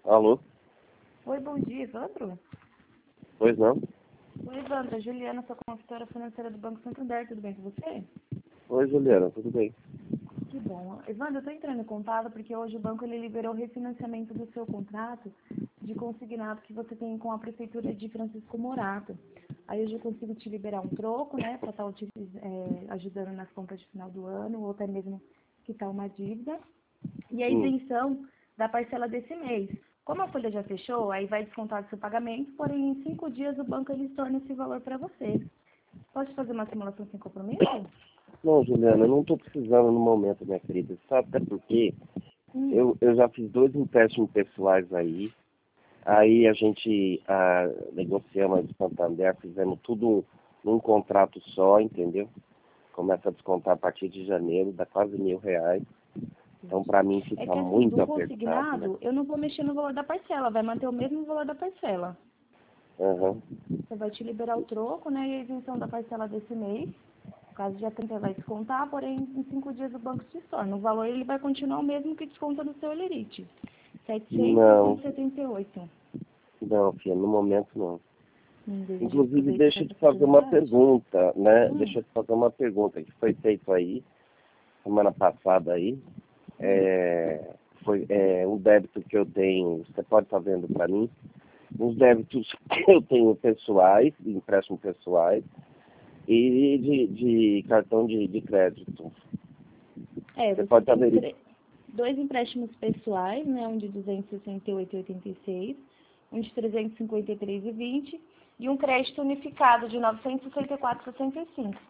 Alô? Oi, bom dia, Evandro. Pois não? Oi, Evandro, a Juliana, sua consultora financeira do Banco Santander, tudo bem com você? Oi, Juliana, tudo bem? Que bom. Evandro, eu estou entrando em contato porque hoje o banco ele liberou o refinanciamento do seu contrato de consignado que você tem com a Prefeitura de Francisco Morato. Aí hoje eu consigo te liberar um troco, né, para estar ajudando nas compras de final do ano, ou até mesmo quitar uma dívida. E a isenção da parcela desse mês. Como a folha já fechou, aí vai descontar do seu pagamento, porém em 5 dias o banco ele torna esse valor para você. Pode fazer uma simulação sem compromisso? Não, Juliana, eu não estou precisando no momento, minha querida. Sabe até porque eu já fiz 2 empréstimos pessoais aí. Aí a gente negociamos de Santander, fizemos tudo num contrato só, entendeu? Começa a descontar a partir de janeiro, dá quase R$ 1.000. Então, para mim, É fica que assim, muito do apertado, né? consignado, eu não vou mexer no valor da parcela, vai manter o mesmo valor da parcela. Aham. Você vai te liberar o troco, né, e a isenção da parcela desse mês. No caso, dia 30 vai descontar, porém em 5 dias o banco te torna. O valor ele vai continuar o mesmo que desconta no seu Olerite. Não, 778. não, filha, no momento não. Em vez de Inclusive, aproveitar deixa eu essa te fazer uma oportunidade. pergunta, né? Deixa eu te fazer uma pergunta que foi feito aí, semana passada aí. Foi um débito que eu tenho, você pode estar vendo para mim, uns débitos que eu tenho pessoais, de empréstimo pessoais, e de cartão de crédito. Você Você pode estar tem vendo. dois empréstimos pessoais, né? Um de 268,86, um de 353,20 e um crédito unificado de 964,65.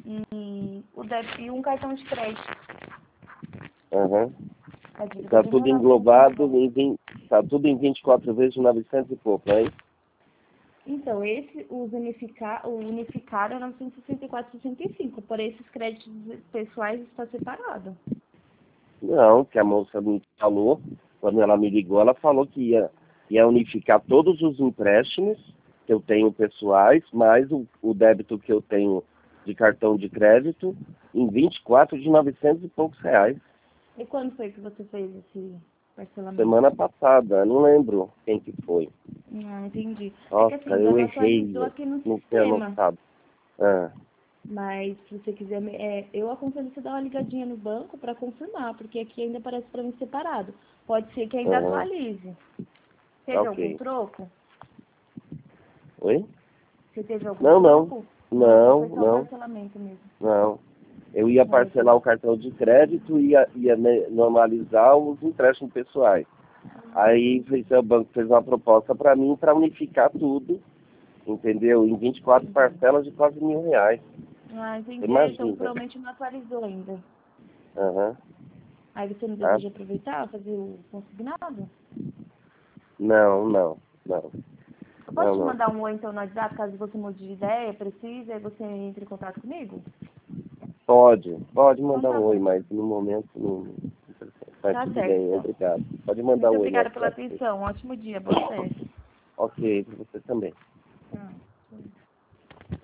E um cartão de crédito. Aham. A dívida Está de tudo 1.900. englobado, tá tudo em 24 vezes de 900 e pouco, não é isso? Então, o unificado é 964,65. Por esses créditos pessoais está separado. Não, que a moça me falou, quando ela me ligou, ela falou que ia unificar todos os empréstimos que eu tenho pessoais, mais o débito que eu tenho de cartão de crédito, em 24 de 900 e poucos reais. E quando foi que você fez esse parcelamento? Semana passada, não lembro quem que foi. Ah, entendi. É que Nossa, assim, ainda eu não errei, atualizou aqui no não ter sistema. anotado. Ah, Mas se você quiser, eu aconselho você dar uma ligadinha no banco para confirmar, porque aqui ainda aparece para mim separado. Pode ser que ainda aham, atualize. tá Teve algum ok. troco? Oi? Você teve algum Não, não, troco? Não, então não, foi só o não, parcelamento mesmo. não. Eu ia Ah, parcelar o cartão de crédito e ia normalizar os empréstimos pessoais. Aí o banco fez uma proposta para mim para unificar tudo, entendeu? Em 24 entendi. parcelas de quase R$ 1.000. Ah, entendi. Então Imagina. provavelmente não atualizou ainda. Aham. Aí você não Tá? deseja aproveitar, fazer o consignado? Não, não, não, Eu posso não, te não. mandar um oi então no WhatsApp, caso você mude de ideia, precise, aí você entre em contato comigo? Pode Então mandar tá um oi, bom. mas no momento não. Tá Tá tudo certo, bem, então. obrigado. Pode mandar Muito um oi no obrigada pela WhatsApp. atenção. Um ótimo dia. Boa festa. Ok, para você também. Tchau.